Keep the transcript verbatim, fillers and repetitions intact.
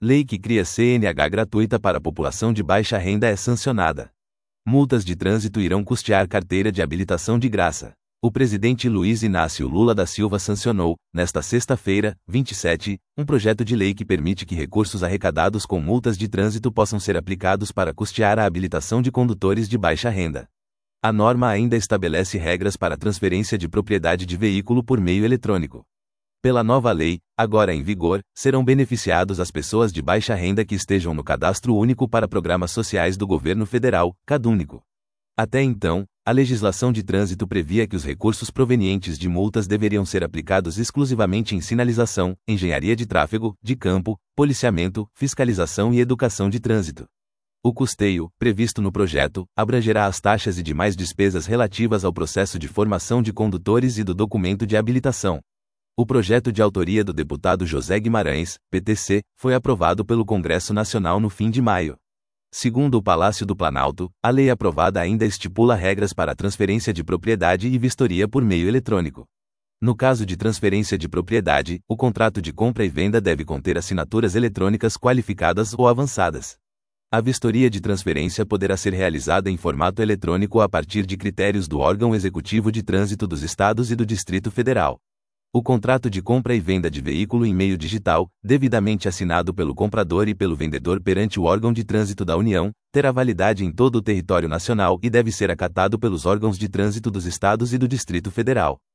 Lei que cria C N H gratuita para a população de baixa renda é sancionada. Multas de trânsito irão custear carteira de habilitação de graça. O presidente Luiz Inácio Lula da Silva sancionou, nesta sexta-feira, vinte e sete, um projeto de lei que permite que recursos arrecadados com multas de trânsito possam ser aplicados para custear a habilitação de condutores de baixa renda. A norma ainda estabelece regras para a transferência de propriedade de veículo por meio eletrônico. Pela nova lei, agora em vigor, serão beneficiados as pessoas de baixa renda que estejam no Cadastro Único para Programas Sociais do Governo Federal, CadÚnico. Até então, a legislação de trânsito previa que os recursos provenientes de multas deveriam ser aplicados exclusivamente em sinalização, engenharia de tráfego, de campo, policiamento, fiscalização e educação de trânsito. O custeio, previsto no projeto, abrangerá as taxas e demais despesas relativas ao processo de formação de condutores e do documento de habilitação. O projeto de autoria do deputado José Guimarães, P T C, foi aprovado pelo Congresso Nacional no fim de maio. Segundo o Palácio do Planalto, a lei aprovada ainda estipula regras para a transferência de propriedade e vistoria por meio eletrônico. No caso de transferência de propriedade, o contrato de compra e venda deve conter assinaturas eletrônicas qualificadas ou avançadas. A vistoria de transferência poderá ser realizada em formato eletrônico a partir de critérios do órgão executivo de trânsito dos estados e do Distrito Federal. O contrato de compra e venda de veículo em meio digital, devidamente assinado pelo comprador e pelo vendedor perante o órgão de trânsito da União, terá validade em todo o território nacional e deve ser acatado pelos órgãos de trânsito dos estados e do Distrito Federal.